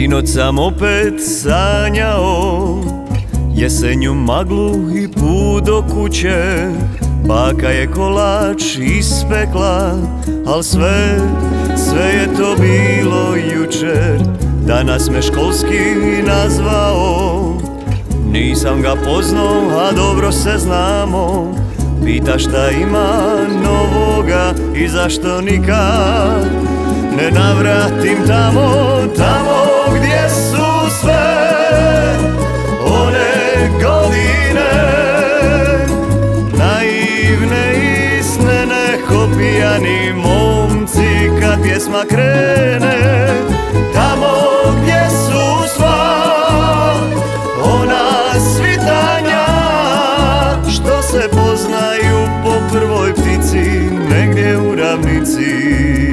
Sinoć sam opet sanjao jesenju maglu i put do kuće. Baka je kolač ispekla, al sve je to bilo jučer. Danas me školski nazvao, nisam ga poznao, a dobro se znamo. Pita šta ima novoga i zašto nikad ne navratim tamo gdje su sve one godine, naivne i snene ko pijani momci kad pjesma krene. Tamo gdje su sva ona svitanja što se poznaju po prvoj ptici negdje u ravnici.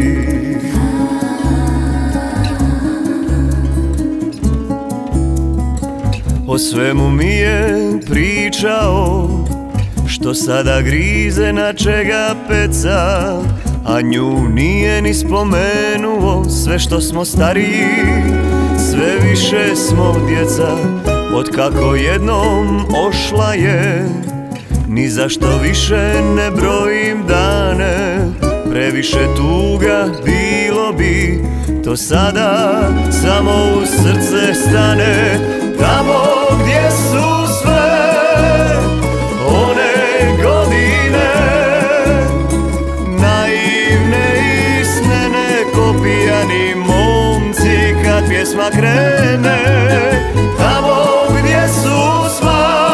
O svemu mi je pričao, što sada grize na čega peca, a nju nije ni spomenuo. Sve što smo stariji, sve više smo djeca. Otkako jednom ošla je, ni zašto više ne brojim dane. Previše tuga bilo bi, to sada samo u srce stane. Tamo gdje su sve one godine, naivne i snene ko pijani momci kad pjesma krene. Tamo gdje su sva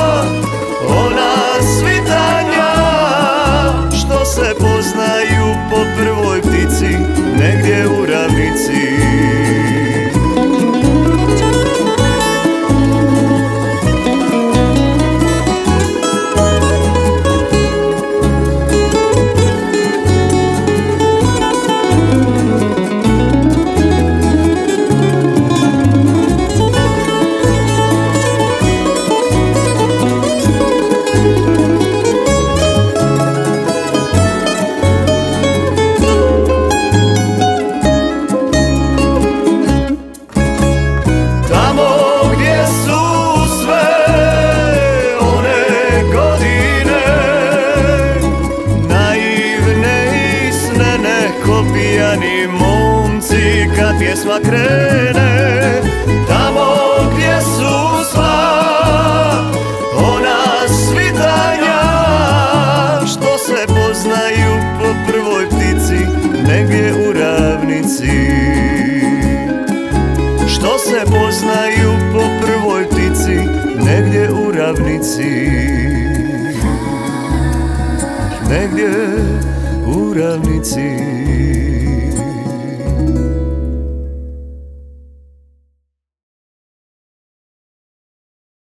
ona svitanja što se poznaju po prvoj ptici negdje u ravnici. Pijani momci kad pjesma krene. Tamo gdje su sva ona svitanja što se poznaju po prvoj ptici negdje u ravnici. Što se poznaju po prvoj ptici negdje u ravnici. Negdje u ravnici.